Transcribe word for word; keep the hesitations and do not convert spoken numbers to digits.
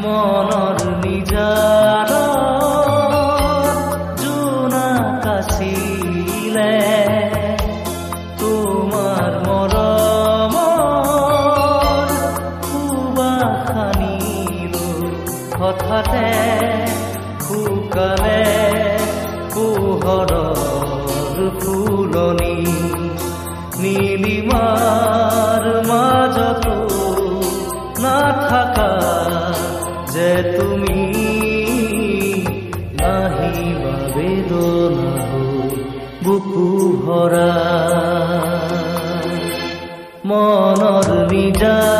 মনৰ নিজাৰ জোনাক আছিলে তোমাৰ মৰমৰ সুবাসনিৰো হঠাতে শুকালে পোহৰৰ ফুলনি নীলিমাৰ মাজতো নাথাকা যে তুমি নাহিবা বেদনা বুকু ভৰা মনৰ নিজা